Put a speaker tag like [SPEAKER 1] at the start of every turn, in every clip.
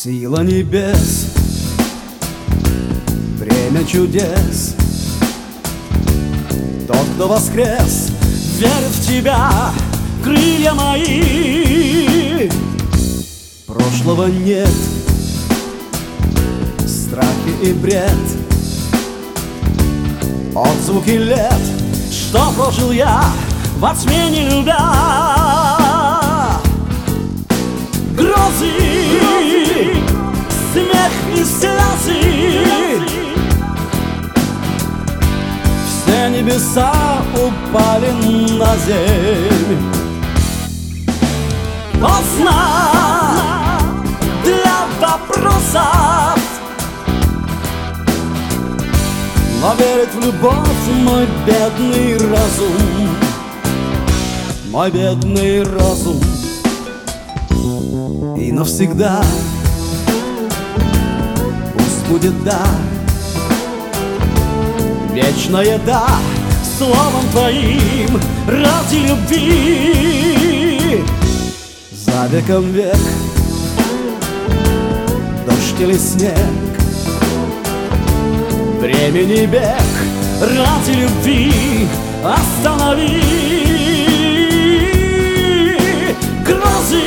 [SPEAKER 1] Сила небес, время чудес. Тот, кто воскрес, верит в тебя, крылья мои. Прошлого нет, страхи и бред, отзвуки лет, что прожил я во тьме не любя. Грозы, смех и слезы, все небеса упали на землю. Поздно для вопросов, но верит в любовь мой бедный разум, мой бедный разум. И навсегда пусть будет да, вечная да, словом твоим ради любви. За веком век, дождь или снег, времени бег ради любви останови. Грозы,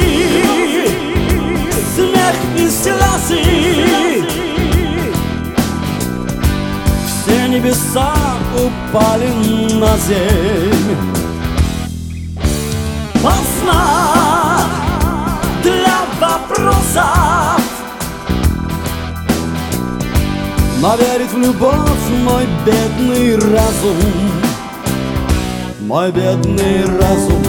[SPEAKER 1] смех и слезы, все небеса упали на землю. Поздно для вопросов, но верит в любовь мой бедный разум, мой бедный разум.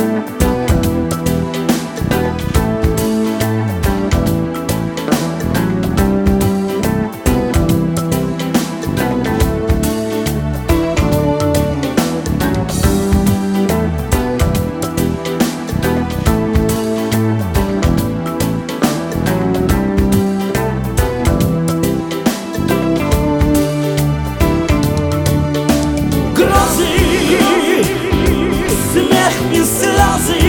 [SPEAKER 1] Смех и слезы,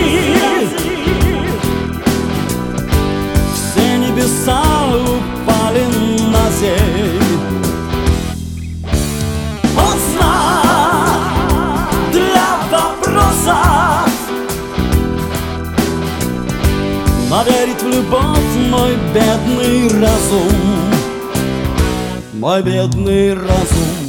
[SPEAKER 1] все небеса упали на землю. Поздно для вопросов, но верит в любовь мой бедный разум, мой бедный разум.